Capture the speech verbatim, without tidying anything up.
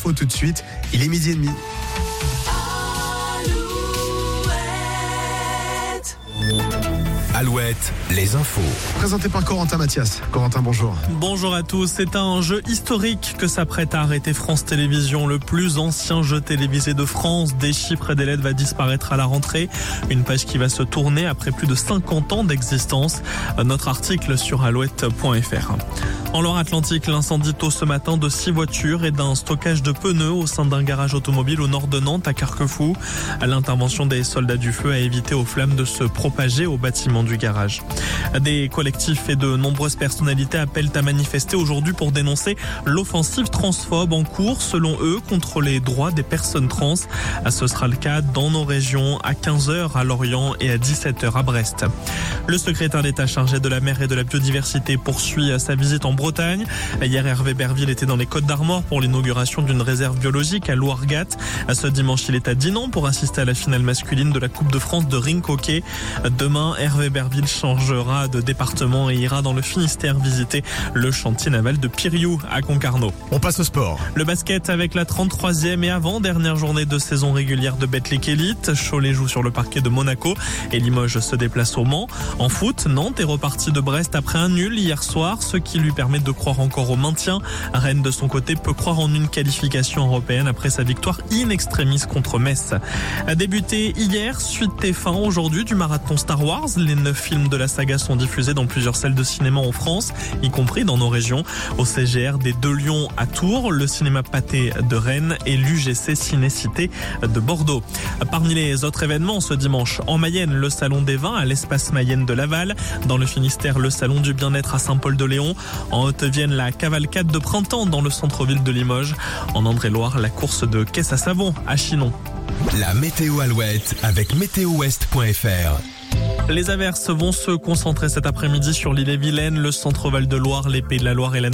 l'info tout de suite. Il est midi et demi. Alouette, les infos. Présenté par Corentin Mathias. Corentin, bonjour. Bonjour à tous. C'est un jeu historique que s'apprête à arrêter France Télévisions. Le plus ancien jeu télévisé de France, des chiffres et des lettres, va disparaître à la rentrée. Une page qui va se tourner après plus de cinquante ans d'existence. Notre article sur alouette point f r. En Loire-Atlantique, l'incendie tôt ce matin de six voitures et d'un stockage de pneus au sein d'un garage automobile au nord de Nantes à Carquefou. L'intervention des soldats du feu a évité aux flammes de se propager au bâtiment du garage. Des collectifs et de nombreuses personnalités appellent à manifester aujourd'hui pour dénoncer l'offensive transphobe en cours, selon eux, contre les droits des personnes trans. Ce sera le cas dans nos régions à quinze heures à Lorient et à dix-sept heures à Brest. Le secrétaire d'État chargé de la mer et de la biodiversité poursuit sa visite en Bretagne. Hier, Hervé Berville était dans les Côtes d'Armor pour l'inauguration d'une réserve biologique à Louargat. Ce dimanche, il est à Dinan pour assister à la finale masculine de la Coupe de France de rink hockey. Demain, Hervé Berville changera de département et ira dans le Finistère visiter le chantier naval de Piriou à Concarneau. On passe au sport. Le basket avec la trente-troisième et avant-dernière journée de saison régulière de Betclic Elite. Cholet joue sur le parquet de Monaco et Limoges se déplace au Mans. En foot, Nantes est reparti de Brest après un nul hier soir, ce qui lui permet de croire encore au maintien. Rennes, de son côté, peut croire en une qualification européenne après sa victoire in extremis contre Metz. A débuté hier, suite et fin aujourd'hui du marathon Star Wars. Les neuf films de la saga sont diffusés dans plusieurs salles de cinéma en France, y compris dans nos régions. Au C G R des Deux Lions à Tours, le cinéma Pathé de Rennes et l'U G C Ciné-Cité de Bordeaux. Parmi les autres événements, ce dimanche, en Mayenne, le Salon des Vins à l'Espace Mayenne de Laval. Dans le Finistère, le Salon du Bien-être à Saint-Paul-de-Léon. En Haute-Vienne, la cavalcade de printemps dans le centre-ville de Limoges. En Indre-et-Loire, la course de caisse à savon à Chinon. La météo Alouette avec météo ouest point f r. Les averses vont se concentrer cet après-midi sur l'île-et-Vilaine, le centre Val de Loire, les Pays de la Loire et la